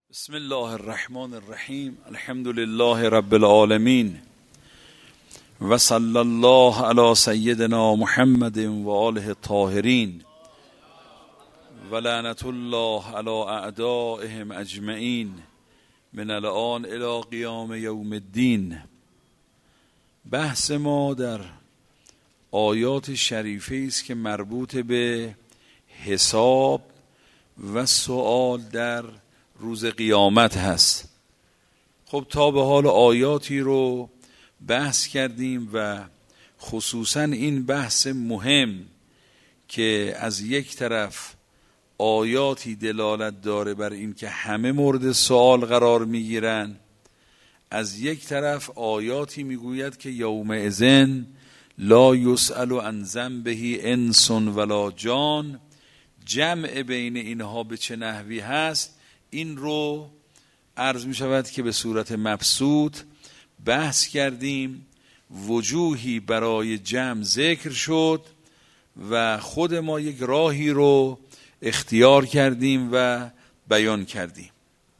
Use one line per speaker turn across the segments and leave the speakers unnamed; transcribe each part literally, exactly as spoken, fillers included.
بسم الله الرحمن الرحیم. الحمد لله رب العالمین و صلی الله علی سیدنا محمد و آله الطاهرین و لعنت الله علی اعدائهم اجمعین من الآن الی قیام یوم الدین. بحث ما در آیات شریفه است که مربوط به حساب و سؤال در روز قیامت هست. خب تا به حال آیاتی رو بحث کردیم و خصوصا این بحث مهم که از یک طرف آیاتی دلالت داره بر این که همه مورد سؤال قرار میگیرن، از یک طرف آیاتی میگوید که یومئذ لا یسأل عن ذنبه انس ولا جان. جمع بین اینها به چه نحوی هست این رو عرض می شود که به صورت مبسوط بحث کردیم. وجوهی برای جمع ذکر شد و خود ما یک راهی رو اختیار کردیم و بیان کردیم.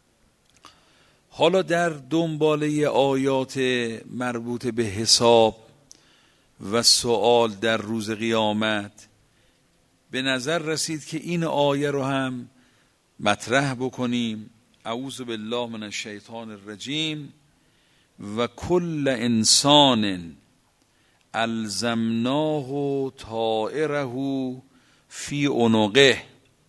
حالا در دنباله آیات مربوط به حساب و سؤال در روز قیامت به نظر رسید که این آیه رو هم مطرح بکنیم. اعوذ بالله من الشیطان الرجیم. و کل انسان الزمناه طائره فی عنقه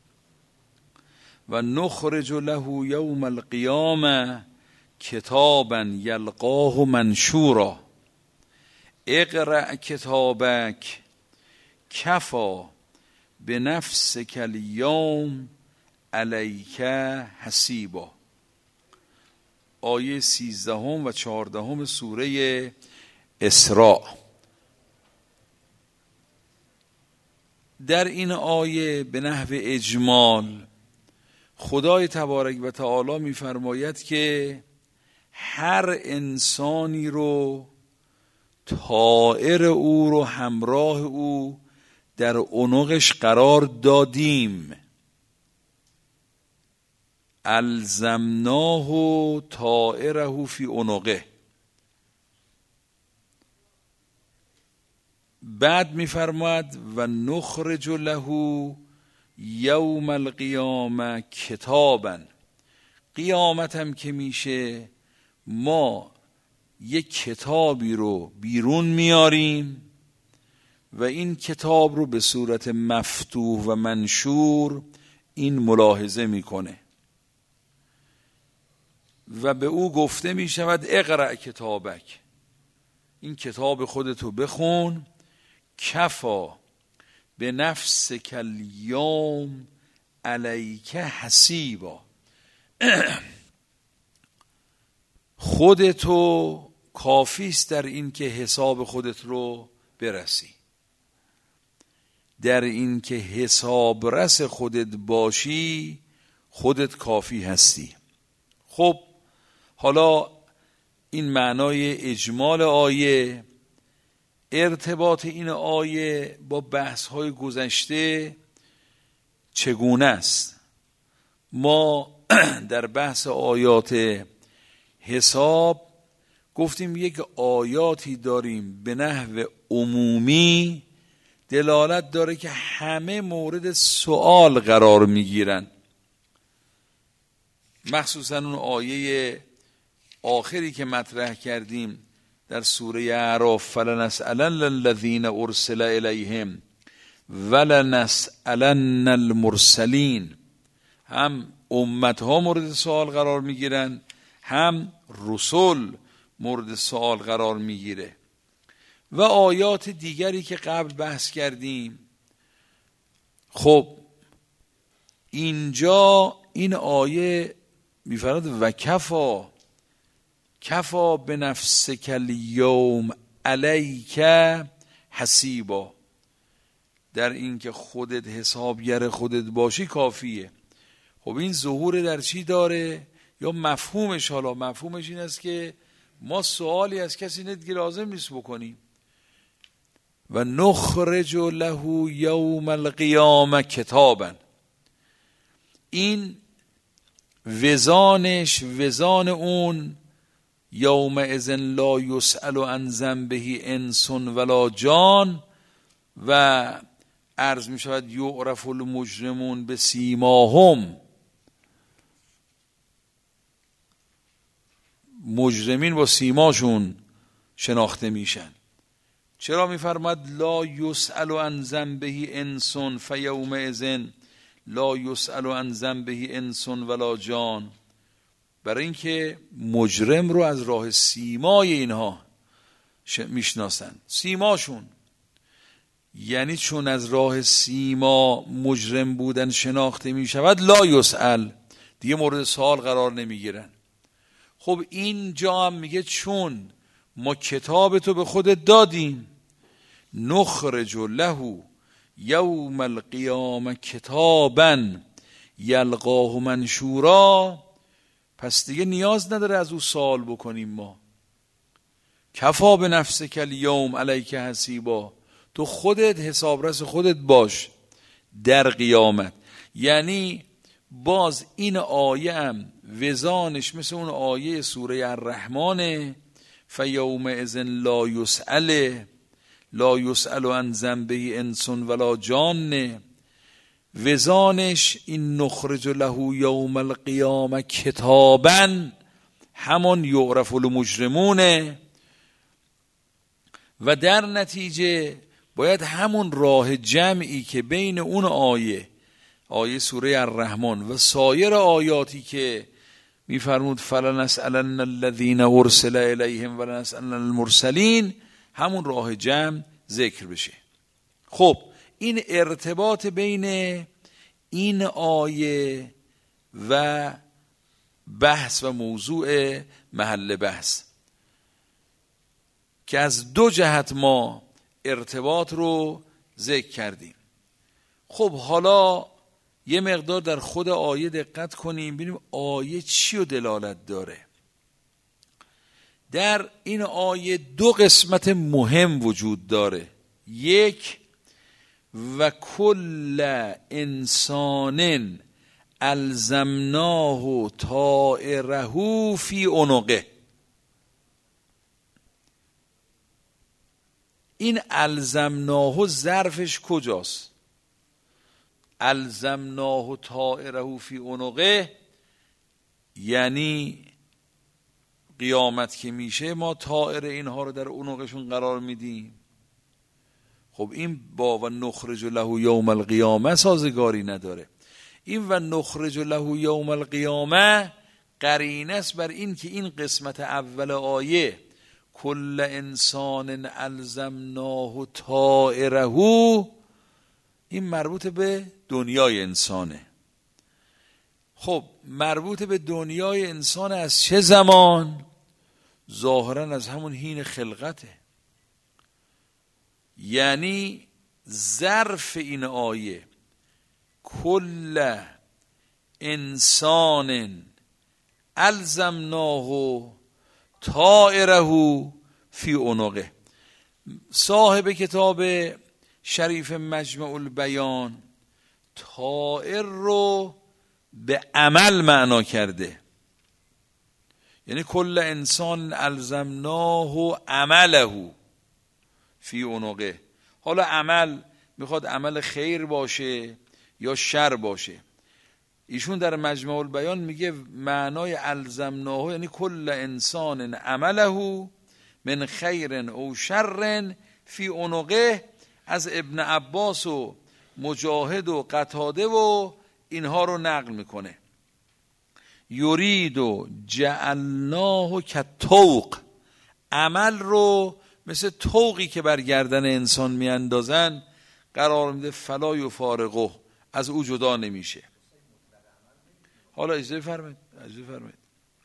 و نخرج له یوم القیامه کتابا یلقاه منشورا اقرأ کتابک کفی بنفسک الیوم علیک حسیبا. آیه سیزدهم و چهاردهم سوره اسراء. در این آیه به نحو اجمال خدای تبارک و تعالی می‌فرماید که هر انسانی رو طائر او رو همراه او در عنقش قرار دادیم. الزمناه طائره فی عنقه. بعد می‌فرماید و نخرج له یوم القیامه کتابا. قیامت هم که میشه ما یک کتابی رو بیرون میاریم و این کتاب رو به صورت مفتوح و منشور این ملاحظه میکنه و به او گفته می شود اقرأ کتابک، این کتاب خودتو بخون. کفا به نفسک الیوم علیک حسیبا. خودتو کافیست در این که حساب خودت رو برسی، در این که حساب رس خودت باشی خودت کافی هستی. خب حالا این معنای اجمال آیه. ارتباط این آیه با بحث‌های گذشته چگونه است؟ ما در بحث آیات حساب گفتیم یک آیاتی داریم به نحو عمومی دلالت داره که همه مورد سؤال قرار میگیرن، مخصوصا اون آیه آخری که مطرح کردیم در سوره اعراف فلنسألن الذین ارسل الیهم ولنسألن المرسلین. هم امتها مورد سوال قرار میگیرن، هم رسول مورد سوال قرار میگیره. و آیات دیگری که قبل بحث کردیم. خب اینجا این آیه میفرماید و کفا کفا به نفسک الیوم علیک حسیبا. در این که خودت حسابگر خودت باشی کافیه. خب این ظهور در چی داره؟ یا مفهومش، حالا مفهومش این است که ما سوالی از کسی ندیگه لازم نیست بکنیم. و نخرج له یوم القیامه کتابا. این وزانش وزان اون یومئذ لا یسأل عن ذنبه انس ولا جان، و عرض می شود یعرف المجرمون بسیماهم، مجرمین با سیماشون شناخته میشن. چرا میفرماد لا یسأل عن ذنبه انس فیومئذ لا یسأل عن ذنبه انس ولا جان؟ برای اینکه مجرم رو از راه سیمای اینها میشناسن، سیماشون، یعنی چون از راه سیما مجرم بودن شناخته میشود لا یسأل، دیگه مورد سوال قرار نمیگیرن. خب اینجا هم میگه چون ما کتاب تو به خودت دادیم، نخرج له یوم القیامه کتابا یلقاه منشورا، پس دیگه نیاز نداره از او سوال بکنیم ما. کفا به نفسک الیوم علیک حسیبا، تو خودت حسابرس خودت باش در قیامت. یعنی باز این آیه هم وزانش مثل اون آیه سوره الرحمن فیومئذ لا یسأل لا یسأل عن ذنبه انس ولا جان، وزانش این نخرج له یوم القیامه کتابا همون یعرف المجرمونه، و در نتیجه باید همون راه جمعی که بین اون آیه آیه سوره الرحمن و سایر آیاتی که میفرمود فلنسألن الذین ارسل الیهم ولنسألن المرسلین، همون راه جمع ذکر بشه. خب این ارتباط بین این آیه و بحث و موضوع محل بحث که از دو جهت ما ارتباط رو ذکر کردیم. خب حالا یه مقدار در خود آیه دقت کنیم، ببینیم آیه چی رو دلالت داره. در این آیه دو قسمت مهم وجود داره. یک، و کل انسان الزمناه طائره فی عنقه. این الزمناه ظرفش کجاست؟ الزمناه طائره فی عنقه یعنی قیامت که میشه ما طائر اینها رو در عنقشون قرار میدیم. خب این با و نخرج له یوم القیامه سازگاری نداره. این و نخرج له یوم القیامه قرینه است بر این که این قسمت اول آیه کل انسان الزمناه طائره، این مربوط به دنیای انسانه. خب مربوط به دنیای انسان از چه زمان؟ ظاهرا از همون حین خلقته. یعنی ظرف این آیه کل انسان الزمناه طائره فی عنقه. صاحب کتاب شریف مجمع البیان طائر رو به عمل معنا کرده، یعنی کل انسان الزمناه عمله فی عنقه. حالا عمل میخواد عمل خیر باشه یا شر باشه. ایشون در مجمع البیان میگه معنای الزمناه یعنی کل انسان عمله من خیر او شر فی عنقه، از ابن عباس و مجاهد و قتاده و اینها رو نقل میکنه. یرید و جعلناه کالطوق، عمل رو مثل طوقی که بر گردن انسان میاندازن قرار میده، فلا یفارقه، از او جدا نمیشه. حالا اجازه فرمایید اجازه فرمایید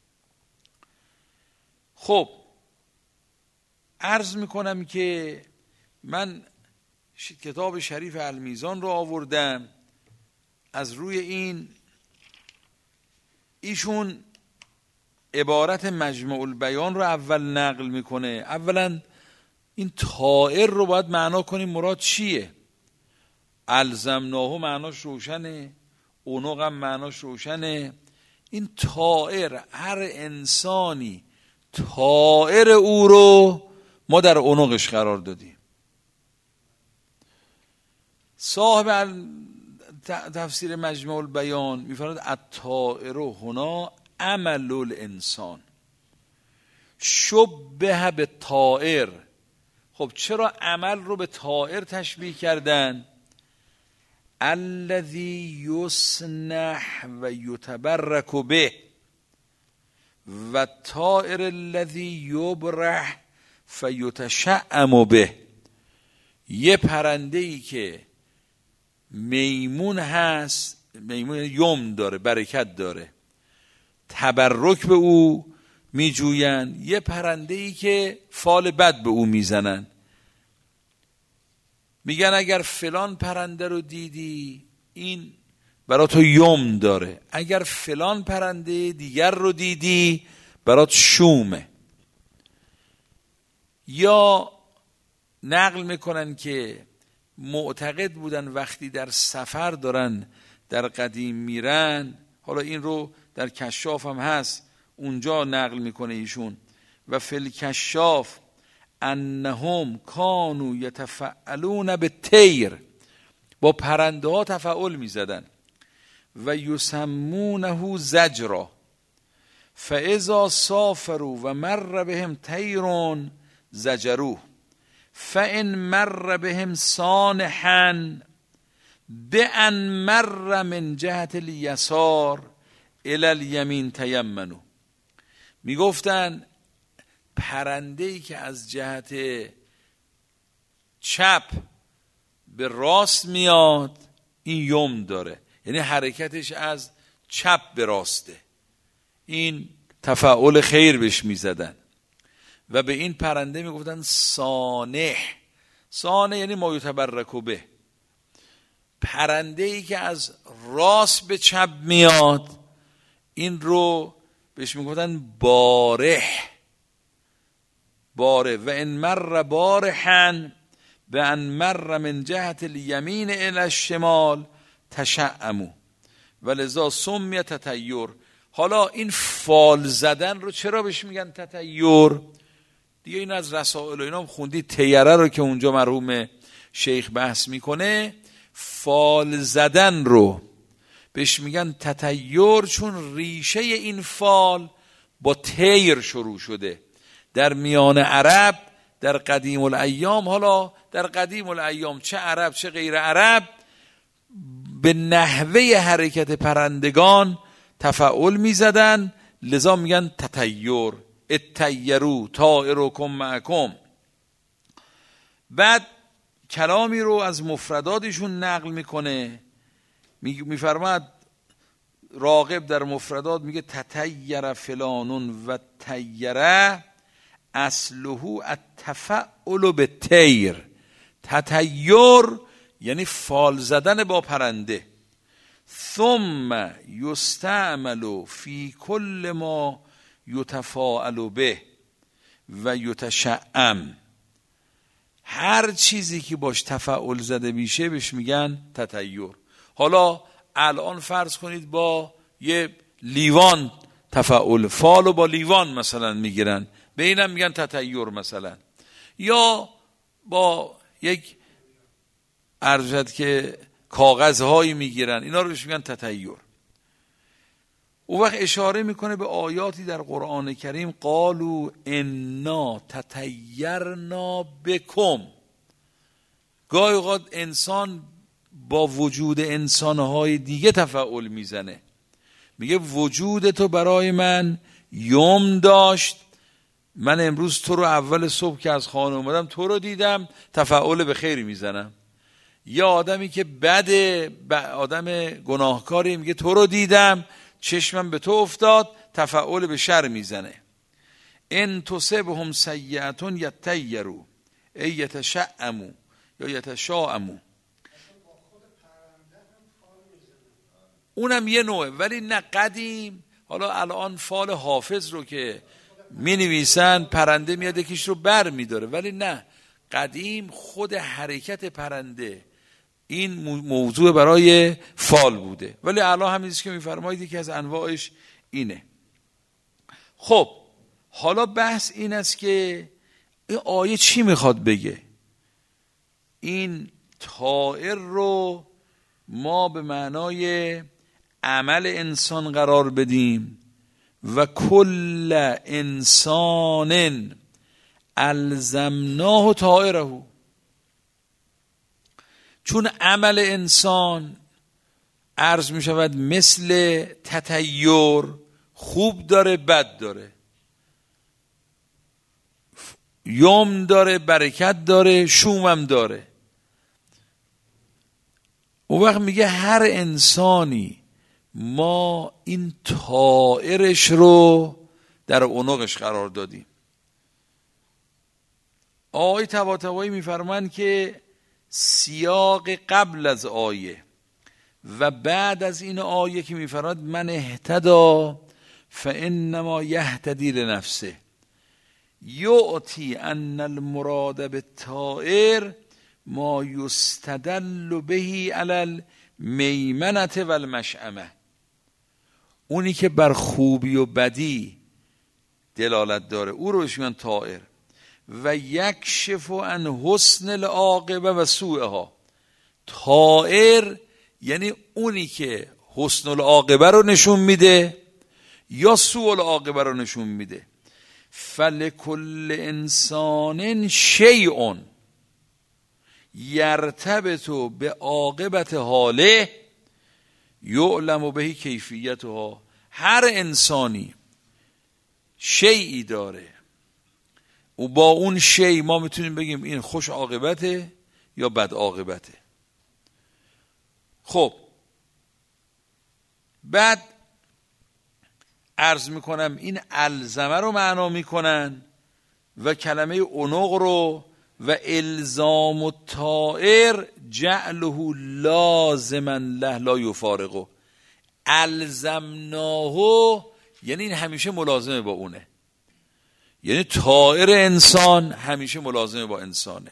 خب عرض میکنم که من کتاب شریف المیزان رو آوردم. از روی این ایشون عبارت مجمع البیان رو اول نقل میکنه. اولا این طائر رو باید معنا کنیم مراد چیه. الزمناه معناش روشنه، عنق هم معناش روشنه. این طائر، هر انسانی طائر او رو ما در عنقش قرار دادیم. صاحب تفسیر مجموع البیان میفرماید الطائر هنا عمل الانسان شبه به طائر. خب چرا عمل رو به طائر تشبیه کردن؟ الذی یصنع و یتبرک به و طائر الذی یبرح فیتشعم به. یه پرنده ای که میمون هست، میمون یم داره، برکت داره، تبرک به او میجوین. یه پرنده ای که فال بد به او میزنن، میگن اگر فلان پرنده رو دیدی این برات تو یم داره، اگر فلان پرنده دیگر رو دیدی برات شومه. یا نقل میکنن که معتقد بودن وقتی در سفر دارن در قدیم میرن، حالا این رو در کشاف هم هست، اونجا نقل میکنه ایشون، و فی الکشاف انهم کانوا یتفعلون بالطیر، با پرنده ها تفعل میزدن، و یسمونه زجرا فاذا سافروا و مر بهم طیر زجروه فان مر بهم صانحا بان مر من جهت الیسار الی الیمین تیمنوا. میگفتن پرنده‌ای که از جهت چپ به راست میاد این یم داره، یعنی حرکتش از چپ به راسته، این تفعول خیر بهش میزدن. و به این پرنده میگفتن صانع. صانع یعنی ما یتبرک به. پرنده‌ای که از راست به چپ میاد این رو بهش میگفتن بارح. باره و ان مر بارحا و ان مر من جهت الیمین الی الشمال تشعموا ولذا سمی تطیر. حالا این فال زدن رو چرا بهش میگن تطیر؟ دیگه این از رسائل و اینا هم خوندی، تیره رو که اونجا مرحوم شیخ بحث میکنه، فال زدن رو بهش میگن تطیر چون ریشه این فال با تیر شروع شده در میان عرب در قدیم الایام. حالا در قدیم الایام چه عرب چه غیر عرب به نحوه حرکت پرندگان تفعول میزدن، لذا میگن تطیر. الطیروا طائرکم معکم. بعد کلامی رو از مفرداتشون نقل میکنه، میفرماد راغب در مفردات میگه تطیر فلانون و تیره اصله التفعل بالطیر. تطیر یعنی فال زدن با پرنده. ثم یستعمل فی کل ما یتفاعل به و یتشعم. هر چیزی که باش تفعل زده میشه بهش میگن تطیر. حالا الان فرض کنید با یه لیوان تفعل، فالو با لیوان مثلا میگیرن، به اینم میگن تطیر مثلا. یا با یک ارجد که کاغذهایی میگیرن، اینا رو بهش میگن تطیر. او وقت اشاره میکنه به آیاتی در قرآن کریم قالوا انا تطیرنا بکم. گاهی اوقات انسان با وجود انسانهای دیگه تفعول میزنه، میگه وجود تو برای من یم داشت، من امروز تو رو اول صبح که از خانه اومدم تو رو دیدم، تفعول به خیر میزنم. یا آدمی که بده، آدم گناهکاری، میگه تو رو دیدم چشمم به تو افتاد، تفعول به شر میزنه. ان تصبهم سیئة یطیروا ای یتشعموا یا یتشاءموا. اونم یه نوعه، ولی نه قدیم. حالا الان فال حافظ رو که می نویسن پرنده میاد یکیش رو بر می داره، ولی نه قدیم خود حرکت پرنده این موضوع برای فال بوده. ولی الان همینیست که میفرمایید که از انواعش اینه. خب حالا بحث این است که این آیه چی میخواد بگه؟ این طائر رو ما به معنای عمل انسان قرار بدیم و کل انسان الزمناه طائره، چون عمل انسان عرض می شود مثل تطیر، خوب داره بد داره، یوم داره برکت داره شومم داره. اون وقت میگه هر انسانی ما این طائرش رو در عنقش قرار دادیم. آیه طباطبایی میفرمایند که سیاق قبل از آیه و بعد از این آیه که میفرماد من اهتدا فانما یهتدی لنفسه، یعطی ان المراد بالطائر ما یستدل به علی المیمنه و المشأمه، اونی که بر خوبی و بدی دلالت داره او رو میگن طائر. و یکشف عن حسن العاقبه و سوءها، طائر یعنی اونی که حسن العاقبه رو نشون میده یا سوء العاقبه رو نشون میده. فلکل انسان شیء یرتبط به عاقبت حاله یعلم به کیفیتها، هر انسانی شیئی داره و با اون شی ما میتونیم بگیم این خوش عاقبته یا بد عاقبته. خب بعد عرض میکنم این الزمه رو معنا میکنن و کلمه عنق رو و الزام الطائر جعله لازما له لا یفارقه. الزمناه یعنی این همیشه ملازمه با اونه، یعنی طائر انسان همیشه ملازمه با انسانه.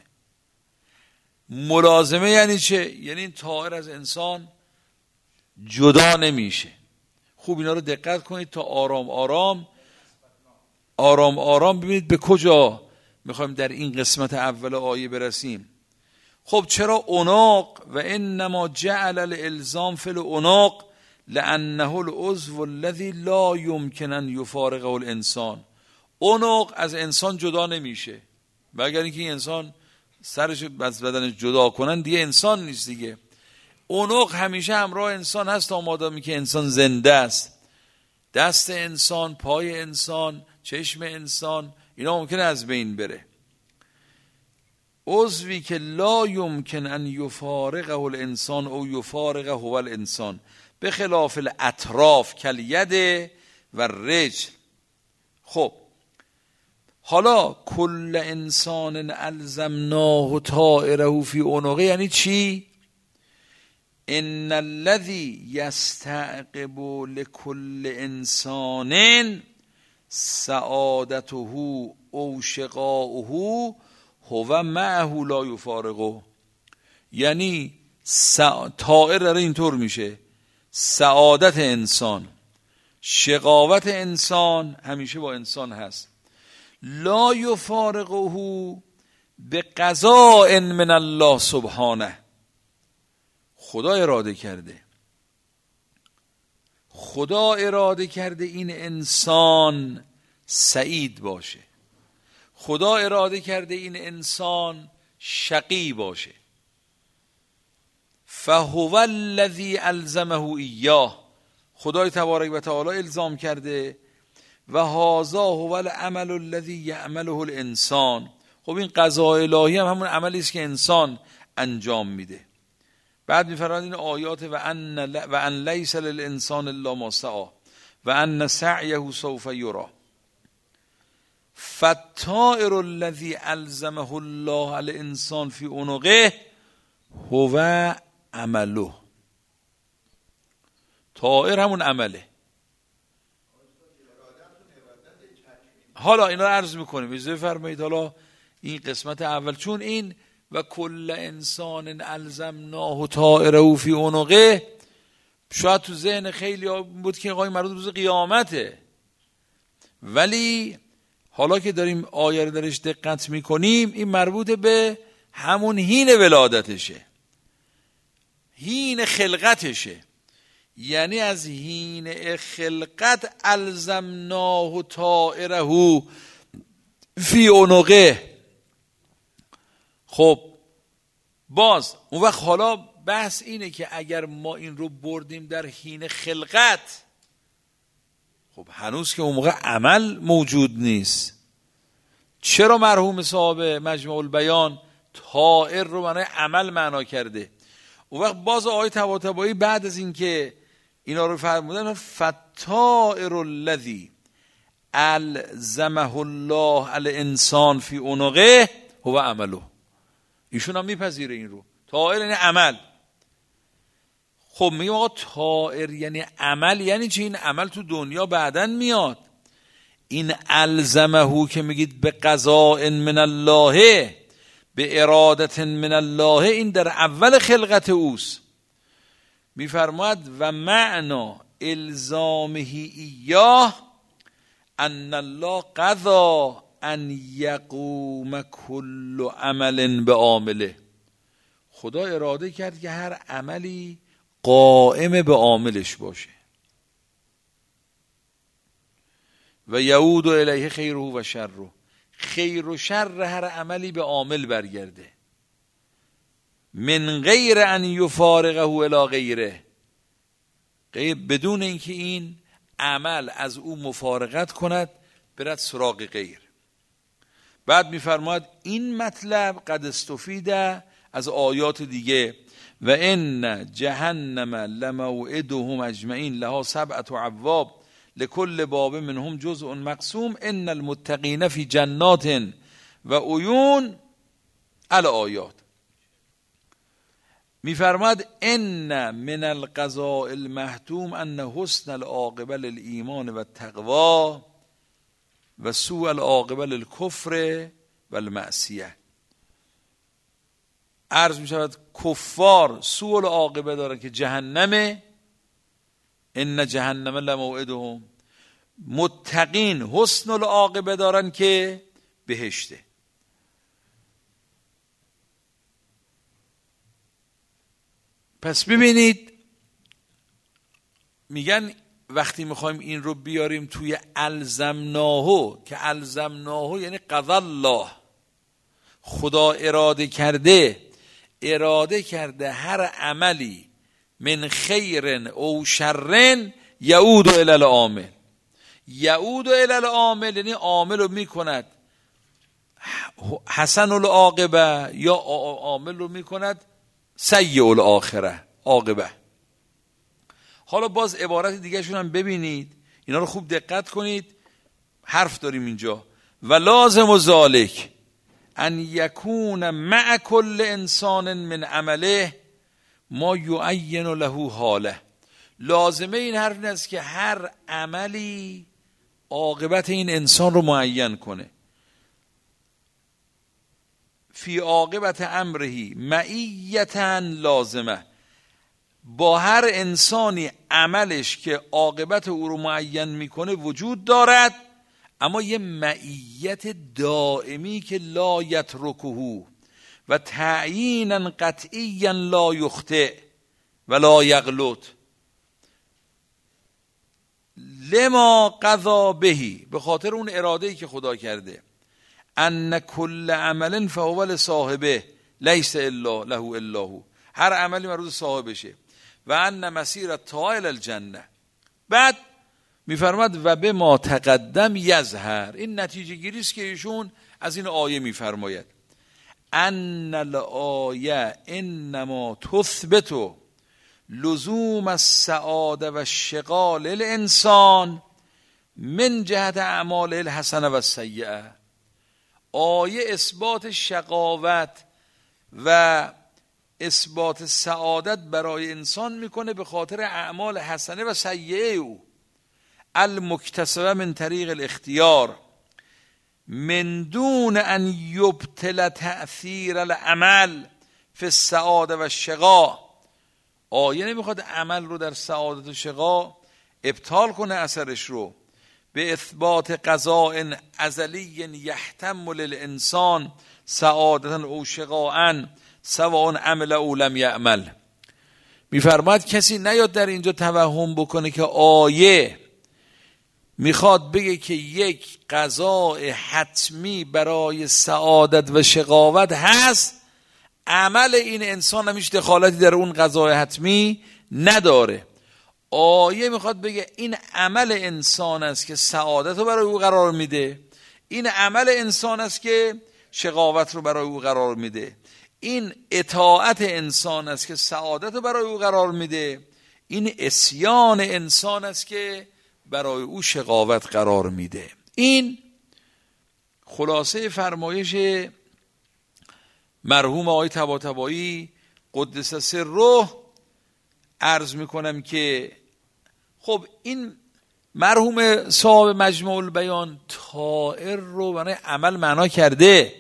ملازمه یعنی چه؟ یعنی این طائر از انسان جدا نمیشه. خوب اینا رو دقت کنید تا آرام آرام آرام آرام ببینید به کجا میخوایم در این قسمت اول آیه برسیم. خب چرا عنق؟ و انما جعل الالزام فی العنق لانه العضو الذی لا یمکن ان یفارقه الانسان. عنق از انسان جدا نمیشه، مگر اینکه این انسان سرش از بدنش جدا کنن دیگه انسان نیست دیگه. عنق همیشه همراه انسان هست تا مادامی که انسان زنده است. دست انسان، پای انسان، چشم انسان، اینا ممکنه از بین بره. عضوی که لا یمکن ان یفارقه الانسان او یفارقه هو الانسان به خلاف الاطراف کالید و رجل. خب حالا کل انسان الزمناه طائره فی عنقه یعنی چی؟ ان الذی یستعقب لكل انسان سعادته او شقاؤه هو معه لا یفارقه. یعنی طائر داره اینطور میشه، سعادت انسان، شقاوت انسان همیشه با انسان هست. لا یفارقه به قضاء من الله سبحانه، خدا اراده کرده، خدا اراده کرده این انسان سعید باشه، خدا اراده کرده این انسان شقی باشه. فهو الذی الزمه ایاه، خدای تبارک و تعالی الزام کرده. و هذا هو العمل الذی یعمله الانسان. خب این قضاء الهی هم همون عملی است که انسان انجام میده. بعد میفرماید این آیات و ان و ان لیس للانسان الا ما سعی و ان سعیه سوف یری. فالطائر الذی الزمه الله الانسان فی عنقه هو عمله. طائر همون عمله. حالا اینا رو عرض میکنیم، اجازه فرمایید. حالا این قسمت اول، چون این و کل انسان الزمناه طائره فی عنقه شاید تو ذهن خیلی بود که آقای مربوط روز قیامته، ولی حالا که داریم آیه رو درش دقت میکنیم این مربوط به همون هین ولادتشه، هین خلقتشه. یعنی از هین خلقت الزمناه طائره فی عنقه. خب باز اون وقت حالا بحث اینه که اگر ما این رو بردیم در حین خلقت، خب هنوز که اون موقع عمل موجود نیست. چرا مرحوم صاحب مجمع البیان طائر رو معنای عمل معنا کرده؟ اون وقت باز آیه طباطبایی بعد از این که اینا رو فرمودن فالطائر الذی الزمه الله الانسان فی عنقه هو عمله، ایشون هم میپذیره این رو. طائر یعنی عمل. خب میگم آقا طائر یعنی عمل، یعنی چی؟ این عمل تو دنیا بعدن میاد. این الزمه که میگید به قضاء من الله، به ارادت من الله، این در اول خلقت اوست. میفرماید و معنا الزامه ایاه ان الله قضا ان یقوم کل عمل به عامله. خدا اراده کرد که هر عملی قائم به عاملش باشه. و یعود الیه خیره و شره، خیر و شر هر عملی به عامل برگرده. من غیر ان یفارقه الی غیره، بدون اینکه این عمل از او مفارقت کند برد سراغ غیر. بعد میفرماید این مطلب قد استفیده از آیات دیگه و ان جهنم لموعدهم اجمعین لها سبعة ابواب لكل باب منهم جزء مقسوم ان المتقین فی جنات و عیون الآیات. میفرماید ان من القضاء المحتوم ان حسن العاقبه للایمان و التقوا و سوء العاقبه للکفر و المعصیه. عرض می شود کفار سوء العاقبه دارن که جهنمه، ان جهنم لموعدهم. متقین حسن العاقبه دارن که بهشته. پس ببینید میگن وقتی میخوایم این رو بیاریم توی الزمناهو، که الزمناهو یعنی قضا الله، خدا اراده کرده، اراده کرده هر عملی من خیر او شر یعود الی العامل. یعود الی العامل یعنی عامل رو میکند حسن العاقبه یا عامل رو میکند سیء الاخره عاقبه. حالا باز عبارت دیگه شون هم ببینید، اینا رو خوب دقت کنید. حرف داریم اینجا و لازم و ذالک ان یکون مع کل انسان من عمله ما یعین له حاله. لازمه این حرف این است که هر عملی عاقبت این انسان رو معین کنه. فی عاقبت امرهی معیتا لازمه، با هر انسانی عملش که عاقبت او رو معین میکنه وجود دارد، اما یه معیت دائمی که لا یترکه و تعیینا قطعیا لا یخطئ و لا یغلط لما قضا بهی، به خاطر اون اراده‌ای که خدا کرده. ان کل عمل فهو لصاحبه لیس الا له الا هو، هر عملی مربوط صاحبشه. و ان مسیر الطائل الجنه. بعد میفرماد و به ما تقدم یظهر، این نتیجه گیری است که ایشون از این آیه میفرماید ان الآیه انما تثبت لزوم السعاده و شغال الانسان من جهت اعماله الحسنه و السیئه. آیه اثبات شقاوت و اثبات سعادت برای انسان میکنه به خاطر اعمال حسنه و سیئه او، المکتسبه من طریق الاختیار من دون ان یبطل تأثیر العمل فی السعاده و الشقا. آیه نمیخواد عمل رو در سعادت و شقا ابطال کنه اثرش رو. به اثبات قضاء ازلی یحتمل الانسان سعادتا او شقاء سواء عمل او لم یعمل. میفرماید کسی نیاد در اینجا توهم بکنه که آیه میخواد بگه که یک قضاء حتمی برای سعادت و شقاوت هست، عمل این انسان هم هیچ دخالتی در اون قضاء حتمی نداره. آیه میخواد بگه این عمل انسان است که سعادت رو برای او قرار میده، این عمل انسان است که شقاوت رو برای او قرار میده، این اطاعت انسان است که سعادت رو برای او قرار میده، این عصیان انسان است که برای او شقاوت قرار میده. این خلاصه فرمایش مرحوم آقای طباطبایی قدس سره. عرض میکنم که خب این مرحوم صاحب مجموع البیان طائر رو برای عمل معنا کرده،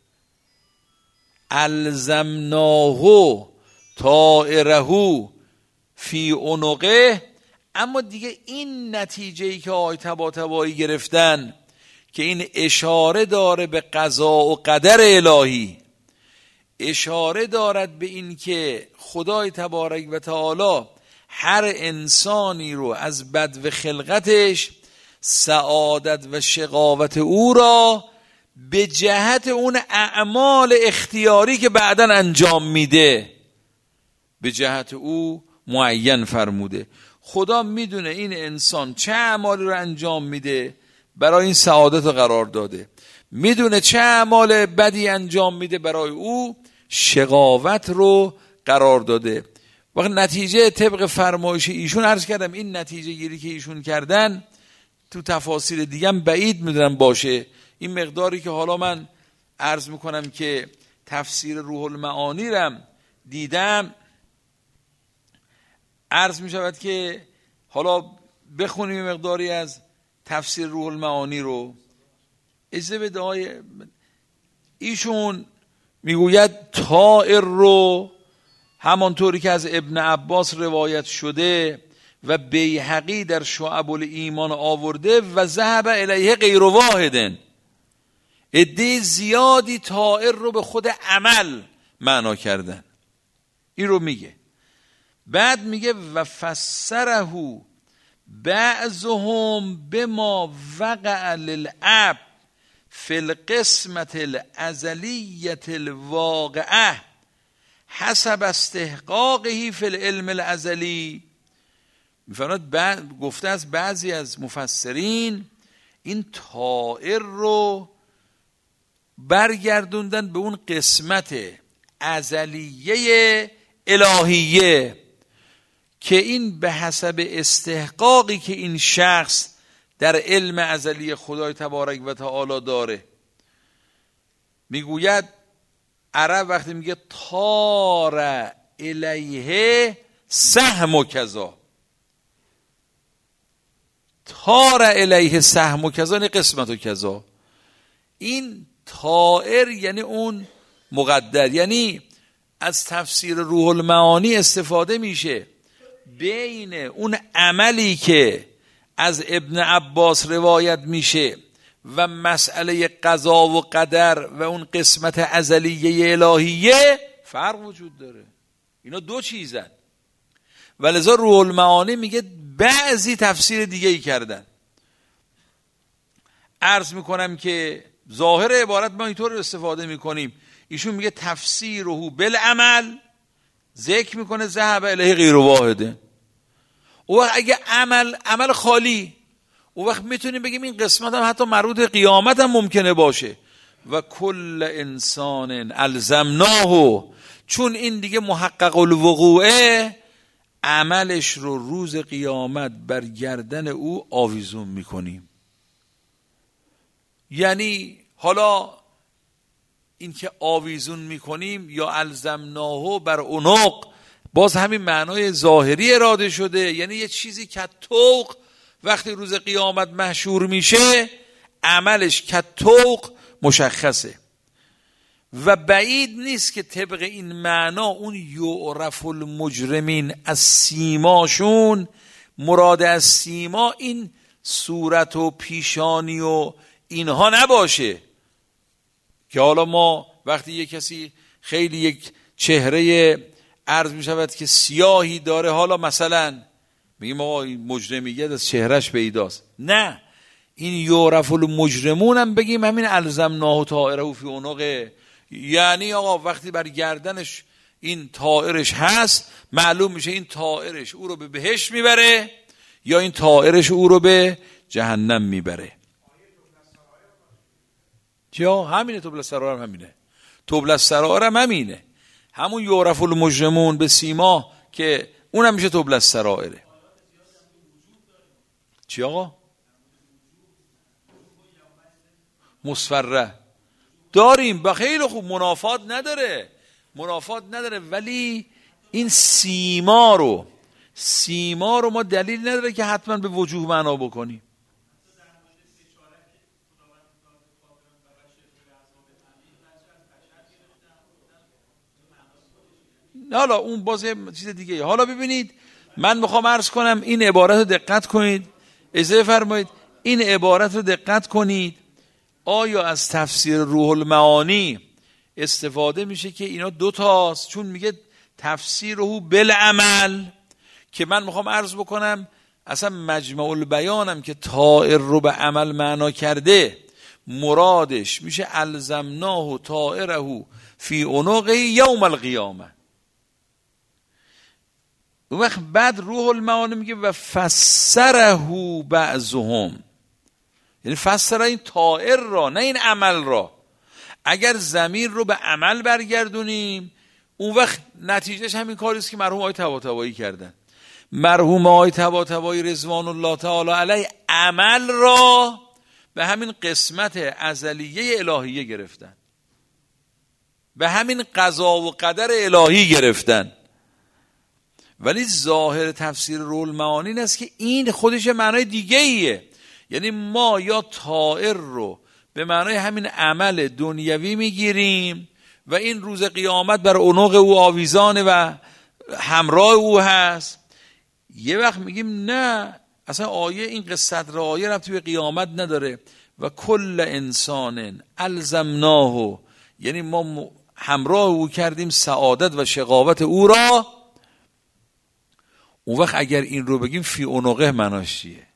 الزمناه طائره فی عنقه، اما دیگه این نتیجه‌ای که آقای طباطبایی گرفتن که این اشاره داره به قضا و قدر الهی، اشاره دارد به این که خدای تبارک و تعالی هر انسانی رو از بدو خلقتش سعادت و شقاوت او را به جهت اون اعمال اختیاری که بعداً انجام میده به جهت او معین فرموده. خدا میدونه این انسان چه اعمالی رو انجام میده برای این سعادت رو قرار داده، میدونه چه اعمال بدی انجام میده برای او شقاوت رو قرار داده. وقت نتیجه طبق فرمایش ایشون عرض کردم، این نتیجه گیری که ایشون کردن تو تفاسیر دیگه هم بعید میدونم باشه. این مقداری که حالا من عرض میکنم که تفسیر روح المعانی رم دیدم، عرض میشود که حالا بخونیم مقداری از تفسیر روح المعانی رو. اجازه بده آقای ایشون میگوید طائر رو همانطوری که از ابن عباس روایت شده و بیهقی در شعب الایمان آورده و ذهب الیه غیر واحدن، عده زیادی طائر رو به خود عمل معنا کردن. این رو میگه. بعد میگه و فسره بعضهم بما وقع للعبد فی القسمت الازلیه الواقعه حسب استحقاقه فی العلم الازلی. میفرماید گفته از بعضی از مفسرین این طائر رو برگردوندن به اون قسمت ازلیه الهیه که این به حسب استحقاقی که این شخص در علم ازلی خدای تبارک و تعالی داره. میگوید عرب وقتی میگه طار الیه سهم و کذا، طار الیه سهم و کذا یعنی قسمت و کذا. این طائر یعنی اون مقدر، یعنی از تفسیر روح المعانی استفاده میشه بین اون عملی که از ابن عباس روایت میشه و مسئله قضا و قدر و اون قسمت ازلیه الهیه فرق وجود داره. اینا دو چیزن. ولذا روح المعانی میگه بعضی تفسیر دیگه ای کردن. عرض میکنم که ظاهر عبارت ما اینطور استفاده میکنیم، ایشون میگه تفسیره بالعمل، ذکر میکنه ذهب الیه غیر واحده. او وقت اگه عمل عمل خالی، او وقت میتونیم بگیم این قسمت هم حتی مربوط قیامت هم ممکنه باشه. و کل انسان الزمناه، چون این دیگه محقق الوقوعه، عملش رو روز قیامت بر گردن او آویزون میکنیم. یعنی حالا این که آویزون میکنیم یا الزمناه بر عنق، باز همین معنای ظاهری اراده شده، یعنی یه چیزی که توق وقتی روز قیامت محشور میشه عملش که توق مشخصه. و بعید نیست که طبق این معنا اون یعرف المجرمین از سیماشون، مراد از سیما این صورت و پیشانی و اینها نباشه که حالا ما وقتی یک کسی خیلی یک چهره عرض می شود که سیاهی داره، حالا مثلا میگیم آقا این مجرمیت از چهرش پیداست. نه، این یعرف المجرمون هم بگیم همین الزمناه طائره فی عنقه، یعنی آقا وقتی بر گردنش این طائرش هست معلوم میشه این طائرش او رو به بهشت میبره یا این طائرش او رو به جهنم میبره. یا همینه، طبل السرائر هم همینه، طبل السرائر هم همینه، همون یعرف المجرمون به سیما که اونم میشه طبل السرائره. چی آقا؟ مصفره داریم با خیلی خوب، منافات نداره، منافات نداره، ولی این سیما رو سیما رو ما دلیل نداره که حتما به وجوه معنا بکنیم. حالا اون باز چیز دیگه. حالا ببینید من میخوام عرض کنم این عبارت رو دقت کنید، اجازه فرمایید این عبارت رو دقت کنید. آیا از تفسیر روح المعانی استفاده میشه که اینا دو تاست؟ چون میگه تفسیره بالعمل، که من میخوام عرض بکنم اصلا مجمع البیانم که طائر رو به عمل معنا کرده مرادش میشه الزمناه طائره فی عنق یوم القیامه. اون وقت بعد روح المعانی میگه و فسره بعضهم، یعنی فسره این طائر را نه این عمل را. اگر ضمیر رو به عمل برگردونیم اون وقت نتیجهش همین کاریست که مرحوم آقای طباطبایی کردن. مرحوم آقای طباطبایی رضوان الله تعالی علیه عمل را به همین قسمت ازلیه الهیه گرفتن، به همین قضا و قدر الهی گرفتن. ولی ظاهر تفسیر روح المعانی این است که این خودش معنای دیگه ایه، یعنی ما یا طائر رو به معنای همین عمل دنیوی میگیریم و این روز قیامت بر عنق او آویزانه و همراه او هست. یه وقت میگیم نه اصلا آیه این قصت را آیه ربطی به قیامت نداره و کل انسان الزمناه، یعنی ما همراه او کردیم سعادت و شقاوت او را. اون وقت اگر این رو بگیم فی عنقه معناش چیه؟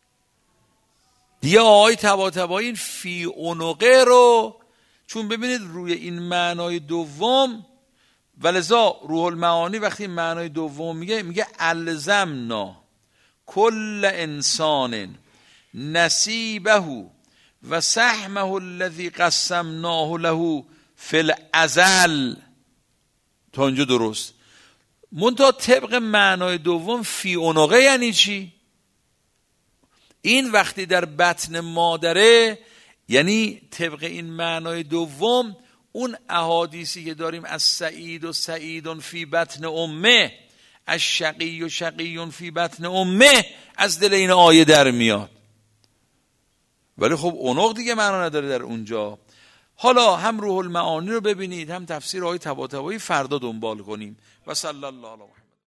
دیگه آقای طباطبایی این فی عنقه رو، چون ببینید روی این معنای دوم، ولذا روح المعانی وقتی معنای دوم میگه میگه الزمنا کل انسان نصیبه و سهمه الذی قسمناه له فی الازل. تا اینجا درست. منتها طبق معنای دوم فی عنقه یعنی چی؟ این وقتی در بطن مادره، یعنی طبق این معنای دوم اون احادیثی که داریم از سعید و سعید فی بطن امه، از شقی و شقی فی بطن امه، از دل این آیه در میاد. ولی خب عنق دیگه معنا نداره در اونجا. حالا هم روح المعانی رو ببینید هم تفسیر آیه طباطبایی فردا دنبال کنیم. و صلی الله علیه